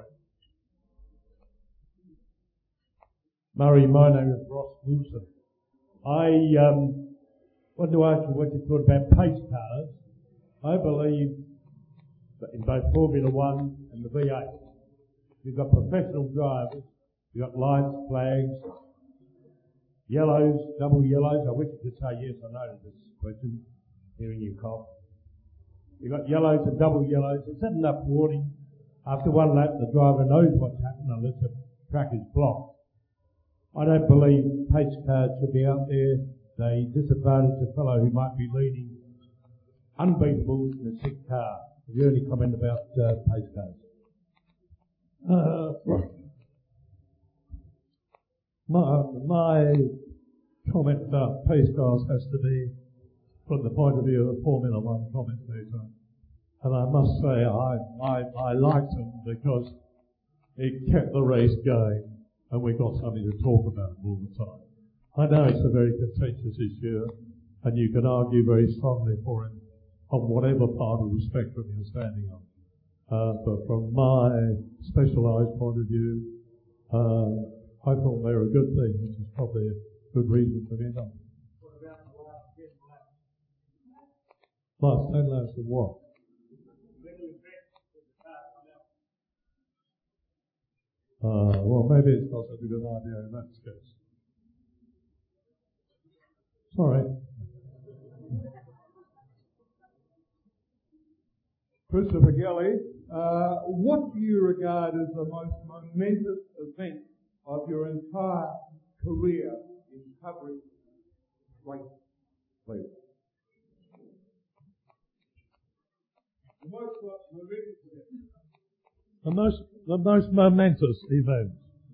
Murray, my name is Ross Wilson. I want to ask you what you thought about pace cars. I believe that in both Formula One and the V8, you've got professional drivers, you've got lights, flags, yellows, double yellows. I wish you could say yes or no to this question, hearing you cough. You've got yellows and double yellows. Is that enough warning? After one lap, the driver knows what's happened unless the track is blocked. I don't believe pace cars should be out there. They disadvantage a fellow who might be leading unbeatable in a sick car. Have you any comment about pace cars? My comment about pace cars has to be from the point of view of a Formula One commentator. And I must say I liked them because it kept the race going and we got something to talk about all the time. I know it's a very contentious issue and you can argue very strongly for it on whatever part of the spectrum you're standing on. But from my specialised point of view, I thought they were a good thing, which is probably a good reason for me not. What about the last 10 laps? Last 10 laps of what? Well, maybe it's not such a good idea in that case. Sorry. Christopher Gelly, what do you regard as the most momentous event of your entire career in covering race, please? The most momentous event. The most momentous event.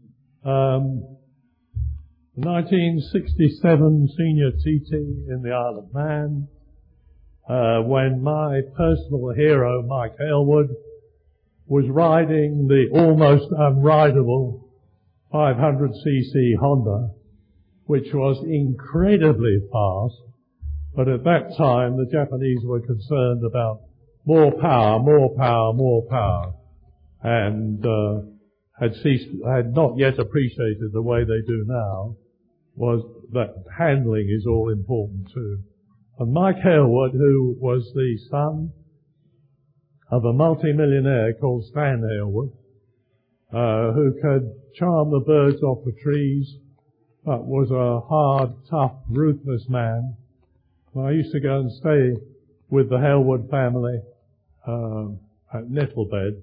1967 Senior TT in the Isle of Man, when my personal hero, Mike Hailwood, was riding the almost unrideable 500cc Honda, which was incredibly fast, but at that time the Japanese were concerned about more power, and had not yet appreciated the way they do now, was that handling is all important too. And Mike Hailwood, who was the son of a multi-millionaire called Stan Hailwood, who could charm the birds off the trees, but was a hard, tough, ruthless man. I used to go and stay with the Hailwood family at Nettlebed.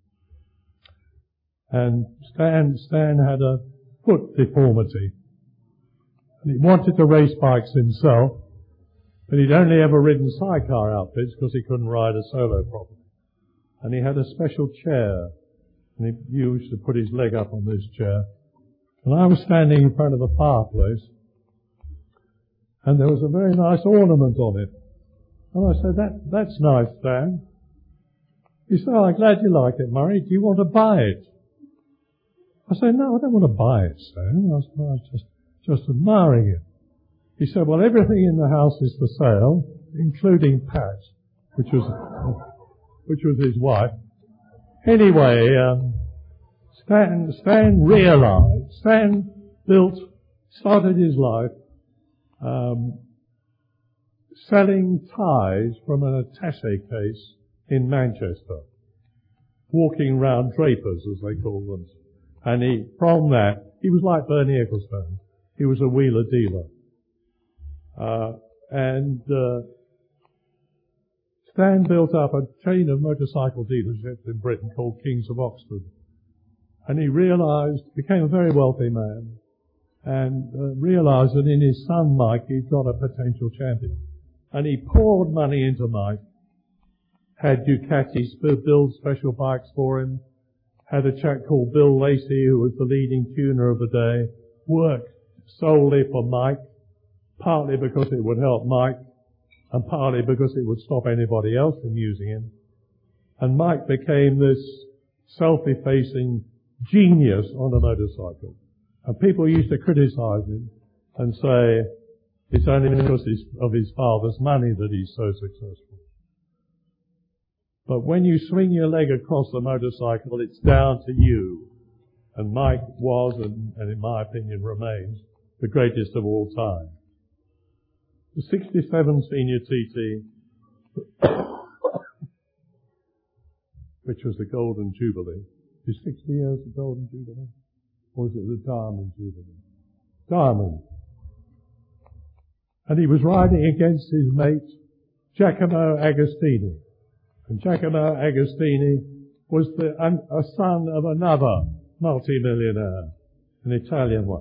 And Stan had a foot deformity. And he wanted to race bikes himself, but he'd only ever ridden sidecar outfits because he couldn't ride a solo properly. And he had a special chair, and he used to put his leg up on this chair. And I was standing in front of the fireplace, and there was a very nice ornament on it. And I said, that's nice, Stan. He said, I'm glad you like it, Murray. Do you want to buy it? I said, no, I don't want to buy it, Stan. I was just admiring it. He said, well, everything in the house is for sale, including Pat, which was his wife. Anyway, Stan started his life, selling ties from an attaché case in Manchester, walking round Drapers, as they call them. And he was like Bernie Ecclestone. He was a wheeler dealer. Stan built up a chain of motorcycle dealerships in Britain called Kings of Oxford. And he became a very wealthy man, and realised that in his son Mike he'd got a potential champion. And he poured money into Mike, had Ducatis build special bikes for him, had a chap called Bill Lacey, who was the leading tuner of the day, worked solely for Mike, partly because it would help Mike, and partly because it would stop anybody else from using him. And Mike became this self-effacing genius on a motorcycle. And people used to criticize him and say it's only because of his father's money that he's so successful. But when you swing your leg across the motorcycle, it's down to you. And Mike was, and in my opinion remains, the greatest of all time. The 67 Senior TT, which was the Golden Jubilee. Is 60 years the Golden Jubilee? Or is it the Diamond Jubilee? Diamond. And he was riding against his mate, Giacomo Agostini. And Giacomo Agostini was a son of another multi-millionaire, an Italian one.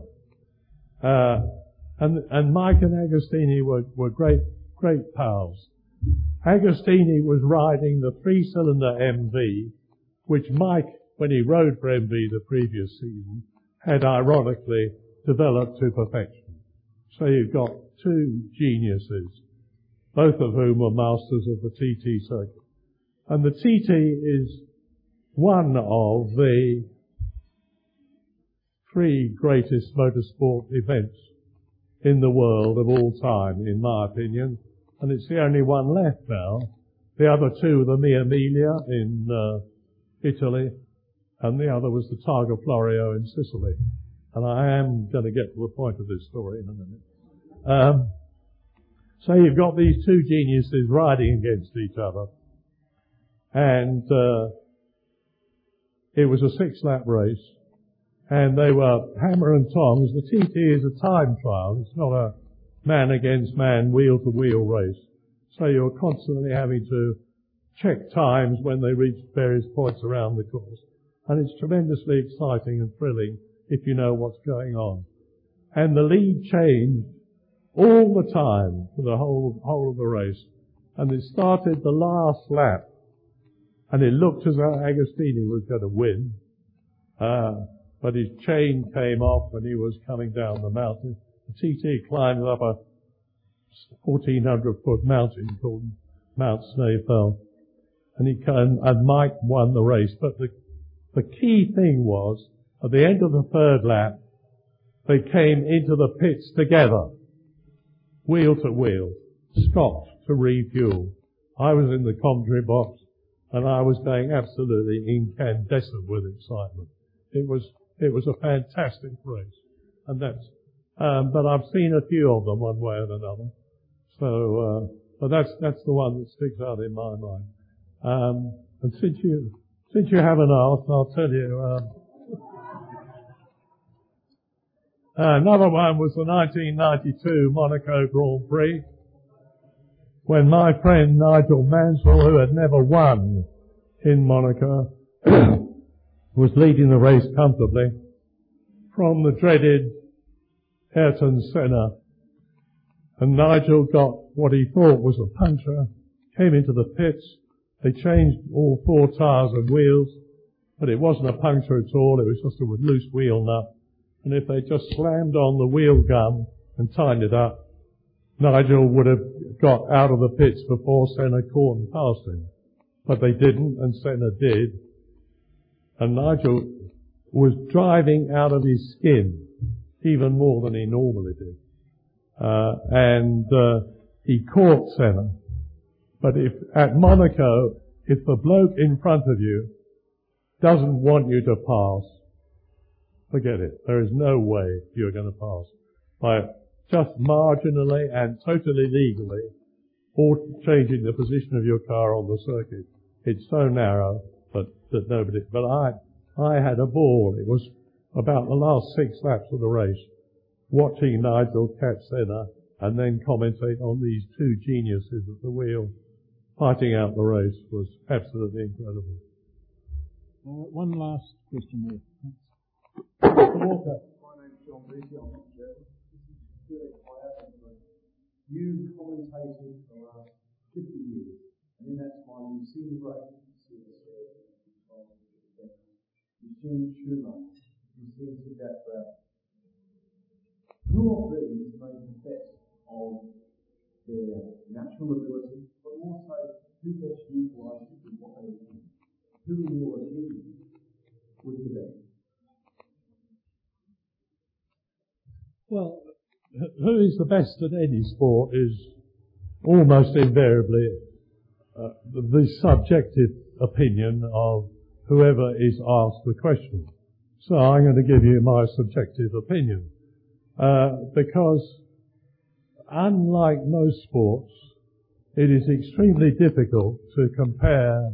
And Mike and Agostini were great pals. Agostini was riding the 3-cylinder MV, which Mike, when he rode for MV the previous season, had ironically developed to perfection. So you've got two geniuses, both of whom were masters of the TT circuit. And the TT is one of the 3 greatest motorsport events in the world of all time, in my opinion. And it's the only one left now. The other 2 are the Mia Miglia in Italy, and the other was the Targa Florio in Sicily. And I am going to get to the point of this story in a minute. So you've got these 2 geniuses riding against each other. And it was a 6-lap race. And they were hammer and tongs. The TT is a time trial. It's not a man against man, wheel to wheel race. So you're constantly having to check times when they reach various points around the course. And it's tremendously exciting and thrilling if you know what's going on. And the lead changed all the time for the whole of the race. And it started the last lap. And it looked as though Agostini was going to win. But his chain came off and he was coming down the mountain. The TT climbed up a 1,400-foot mountain called Mount Snaefell. And Mike won the race. But the key thing was, at the end of the 3rd lap, they came into the pits together, wheel to wheel, stopped to refuel. I was in the commentary box, and I was going absolutely incandescent with excitement. It was a fantastic race, and but I've seen a few of them one way or another. So, but that's the one that sticks out in my mind. And since you haven't asked, I'll tell you. Another one was the 1992 Monaco Grand Prix, when my friend Nigel Mansell, who had never won in Monaco, was leading the race comfortably from the dreaded Ayrton Senna. And Nigel got what he thought was a puncture, came into the pits. They changed all 4 tyres and wheels, but it wasn't a puncture at all. It was just a loose wheel nut. And if they just slammed on the wheel gum and tightened it up, Nigel would have got out of the pits before Senna caught and passed him. But they didn't, and Senna did. And Nigel was driving out of his skin, even more than he normally did. He caught Senna. But at Monaco, if the bloke in front of you doesn't want you to pass, forget it. There is no way you're going to pass. By just marginally and totally legally, or changing the position of your car on the circuit. It's so narrow that nobody. But I had a ball. It was about the last 6 laps of the race, watching Nigel catch Senna and then commentate on these 2 geniuses at the wheel. fighting out the race was absolutely incredible. One last question there. Mr. Walker. My name's John Beatty. I'm not sure. Really quite happening. You commentated for the last 50 years, and in that time you've seen the great, you've seen the you've seen Schumacher, you've seen Sir Jack Brown. Who of these made the best of their natural ability, but also who best utilised it in what they were doing? Who in your opinion was the best? Well, who is the best at any sport is almost invariably the subjective opinion of whoever is asked the question. So I'm going to give you my subjective opinion. Because unlike most sports, it is extremely difficult to compare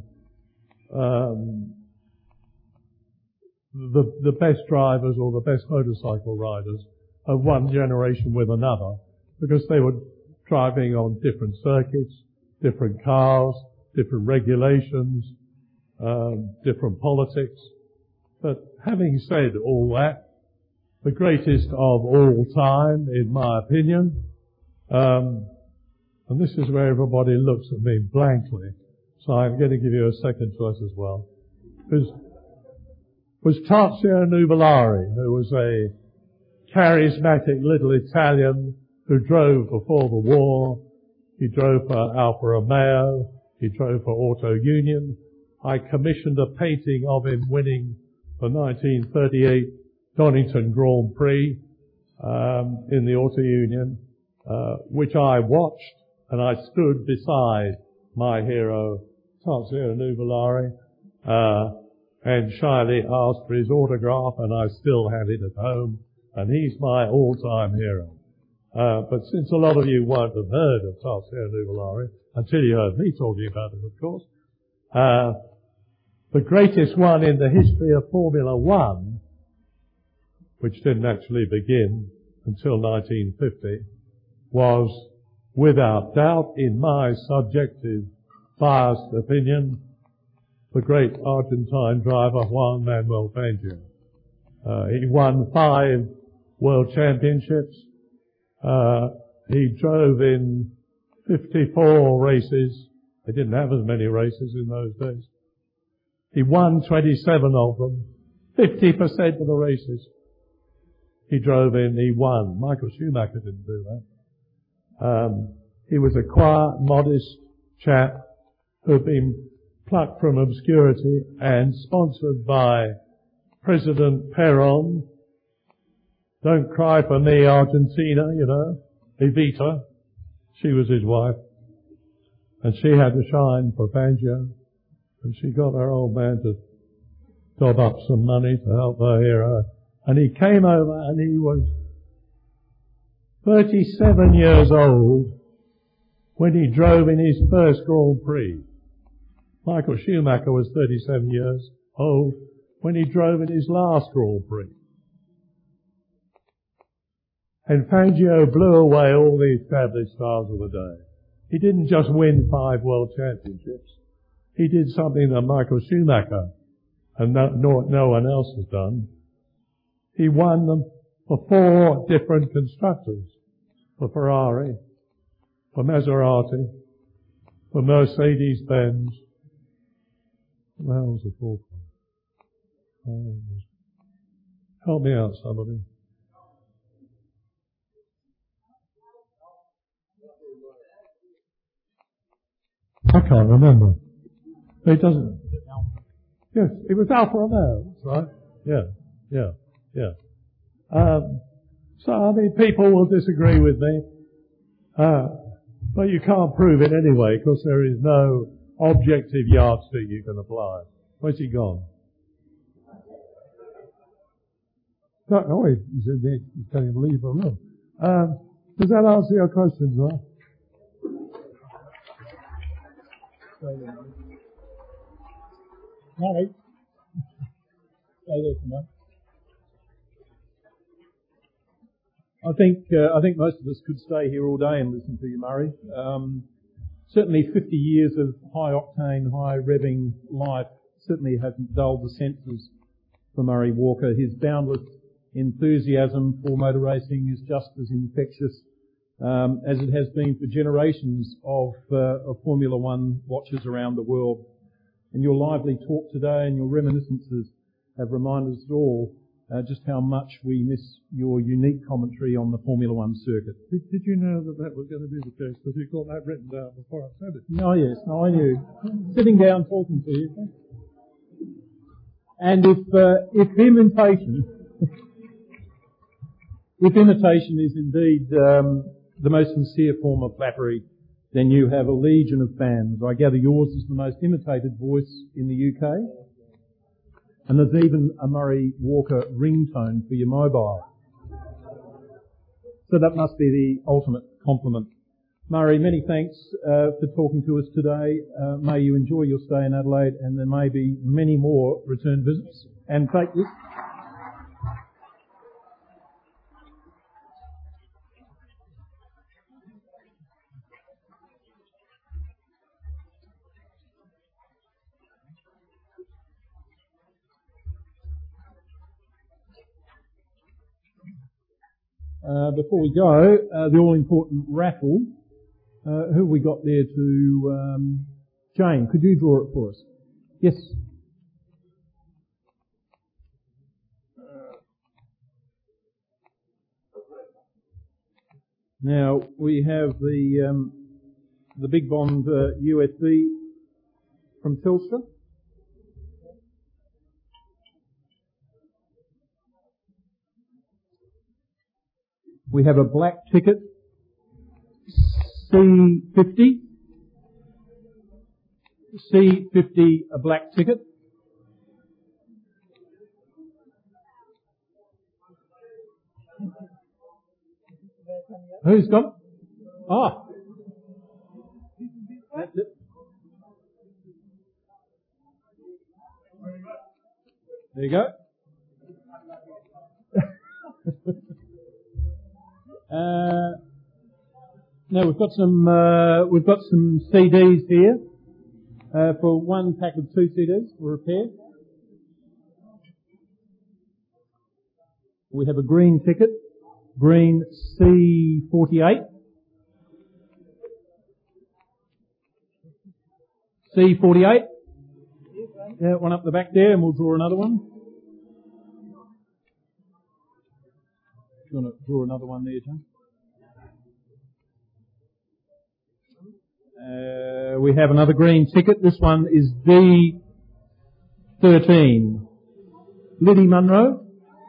the best drivers or the best motorcycle riders of one generation with another, because they were driving on different circuits, different cars, different regulations, different politics. But having said all that, the greatest of all time, in my opinion, and this is where everybody looks at me blankly, so I'm going to give you a second choice as well, was Tazio Nuvolari, who was a charismatic little Italian who drove before the war. He drove for Alfa Romeo. He drove for Auto Union. I commissioned a painting of him winning the 1938 Donington Grand Prix in the Auto Union, which I watched, and I stood beside my hero, Tazio Nuvolari, and shyly asked for his autograph, and I still have it at home, and he's my all-time hero. But since a lot of you won't have heard of Tazio Nuvolari, until you heard me talking about him, of course, the greatest one in the history of Formula One, which didn't actually begin until 1950, was, without doubt, in my subjective, biased opinion, the great Argentine driver Juan Manuel Fangio. He won 5 world championships. He drove in 54 races. They didn't have as many races in those days. He won 27 of them, 50% of the races. He drove in, he won. Michael Schumacher didn't do that. He was a quiet, modest chap who had been plucked from obscurity and sponsored by President Perón. Don't cry for me, Argentina, you know. Evita. She was his wife. And she had to shine for Fangio. And she got her old man to dob up some money to help her hero. And he came over and he was 37 years old when he drove in his first Grand Prix. Michael Schumacher was 37 years old when he drove in his last Grand Prix. And Fangio blew away all the established stars of the day. He didn't just win 5 world championships. He did something that Michael Schumacher and no one else has done. He won them for 4 different constructors. For Ferrari, for Maserati, for Mercedes-Benz. What the hell was the 4th one? Help me out, somebody. I can't remember. It doesn't. Yes, it was Alfa Romeo, that's right. Yeah. So, I mean, people will disagree with me, but you can't prove it anyway, because there is no objective yardstick you can apply. Where's he gone? No, he's in there. He's telling him to leave the room. Does that answer your question, sir? Murray. Stay there for a moment. I think most of us could stay here all day and listen to you, Murray. Certainly 50 years of high octane, high revving life certainly hasn't dulled the senses for Murray Walker. His boundless enthusiasm for motor racing is just as infectious as it has been for generations of Formula One watchers around the world. And your lively talk today and your reminiscences have reminded us all just how much we miss your unique commentary on the Formula One circuit. Did you know that was going to be the case? Because you got that written down before I said it. Oh yes, no, I knew. Sitting down talking to you. And if imitation is indeed the most sincere form of flattery, then you have a legion of fans. I gather yours is the most imitated voice in the UK. And there's even a Murray Walker ringtone for your mobile. So that must be the ultimate compliment. Murray, many thanks for talking to us today. May you enjoy your stay in Adelaide, and there may be many more return visits. And take this. Before we go, the all-important raffle. Who have we got there to... Jane, could you draw it for us? Yes. Now, we have the Big Bond USB from Telstra. We have a black ticket, C50. C50, a black ticket. Who's got it? Ah. That's it. There you go. Now we've got some CDs here for one pack of 2 CDs for a pair. We have a green ticket, green C48. C48. Yeah, one up the back there, and we'll draw another one. Do you want to draw another one there, John? We have another green ticket. This one is D13. Liddy Munro.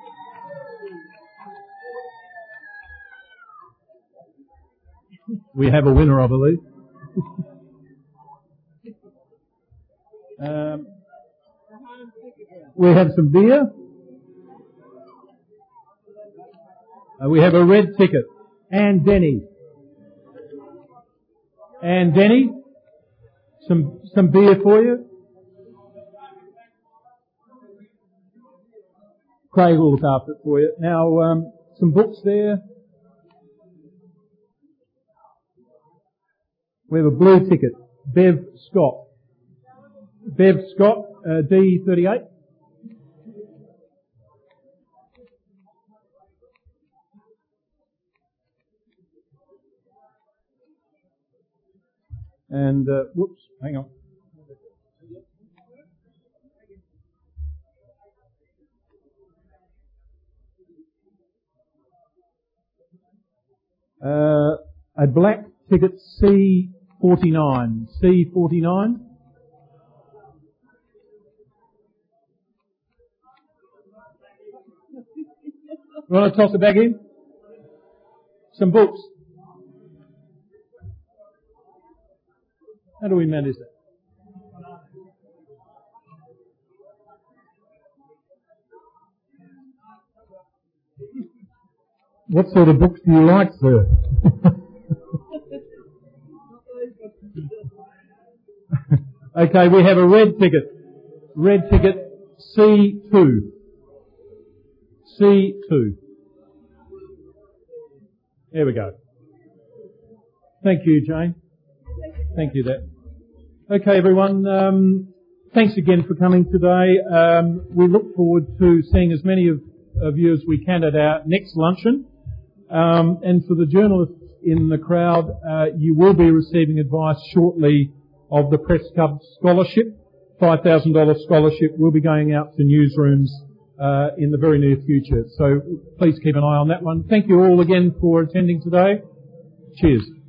We have a winner, I believe. We have some beer. We have a red ticket. And Denny. And Denny, some beer for you. Craig will look after it for you. Now, some books there. We have a blue ticket. Bev Scott. Bev Scott, D38. And, whoops, hang on. A black ticket C49. C49. You want to toss it back in? Some books. How do we manage that? What sort of books do you like, sir? Okay, we have a red ticket. Red ticket C2. C2. There we go. Thank you, Jane. Thank you, that. Okay, everyone. Thanks again for coming today. We look forward to seeing as many of you as we can at our next luncheon. And for the journalists in the crowd, you will be receiving advice shortly of the Press Club Scholarship. $5,000 scholarship will be going out to newsrooms in the very near future. So please keep an eye on that one. Thank you all again for attending today. Cheers.